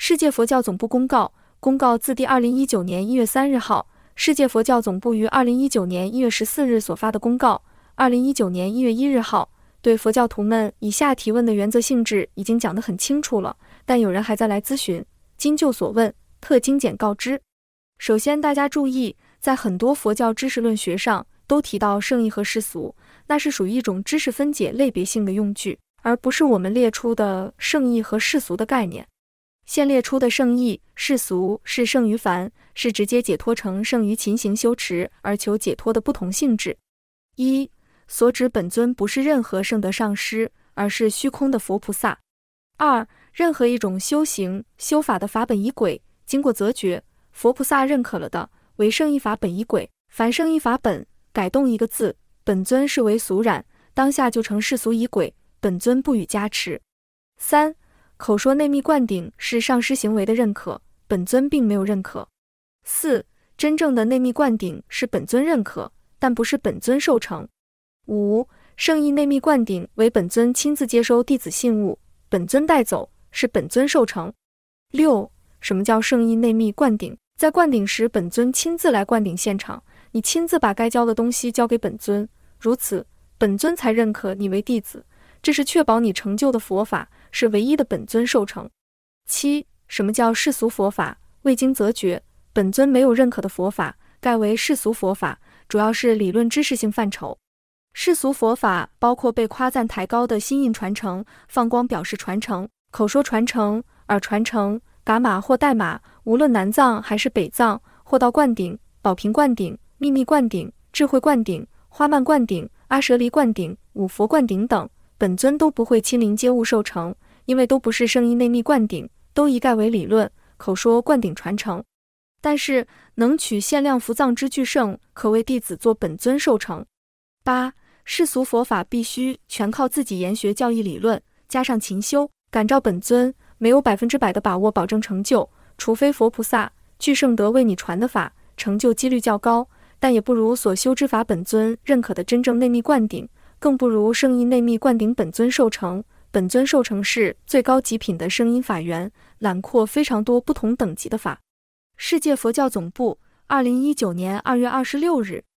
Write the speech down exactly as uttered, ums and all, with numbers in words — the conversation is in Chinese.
世界佛教总部公告，公告自第二零一九年一月三日号，世界佛教总部于二零一九年一月十四日所发的公告，二零一九年一月一日号，对佛教徒们以下提问的原则性质已经讲得很清楚了，但有人还在来咨询，今就所问，特精简告知。首先大家注意，在很多佛教知识论学上都提到圣义和世俗，那是属于一种知识分解类别性的用句，而不是我们列出的圣义和世俗的概念。现列出的圣义、世俗是圣于凡，是直接解脱成圣于勤行修持而求解脱的不同性质。一、所指本尊不是任何圣德上师，而是虚空的佛菩萨。二、任何一种修行、修法的法本仪轨，经过择觉，佛菩萨认可了的，为圣义法本仪轨。凡圣义法本改动一个字，本尊视为俗染，当下就成世俗仪轨，本尊不予加持。三、口说内密灌顶是上师行为的认可，本尊并没有认可。四、真正的内密灌顶是本尊认可，但不是本尊受成。五、圣义内密灌顶为本尊亲自接收弟子信物，本尊带走，是本尊受成。六、什么叫圣义内密灌顶？在灌顶时，本尊亲自来灌顶现场，你亲自把该交的东西交给本尊，如此本尊才认可你为弟子，这是确保你成就的佛法，是唯一的本尊受成。七、什么叫世俗佛法？未经择觉，本尊没有认可的佛法，盖为世俗佛法，主要是理论知识性范畴。世俗佛法包括被夸赞抬高的心印传承、放光表示传承、口说传承、耳传承、噶玛或代玛，无论南藏还是北藏，或道灌顶、宝瓶灌顶、秘密灌顶、智慧灌顶、花曼灌顶、阿舍离灌顶、五佛灌顶等，本尊都不会亲临接物受成，因为都不是圣义内密灌顶，都一概为理论口说灌顶传承。但是能取限量伏藏之具圣，可为弟子做本尊受成。八、世俗佛法必须全靠自己研学教义理论，加上勤修，感召本尊，没有百分之百的把握保证成就，除非佛菩萨具圣德为你传的法，成就几率较高，但也不如所修之法本尊认可的真正内密灌顶，更不如圣义内密灌顶本尊受成。本尊受成是最高极品的圣音法源，揽括非常多不同等级的法。世界佛教总部，二零一九年二月二十六日。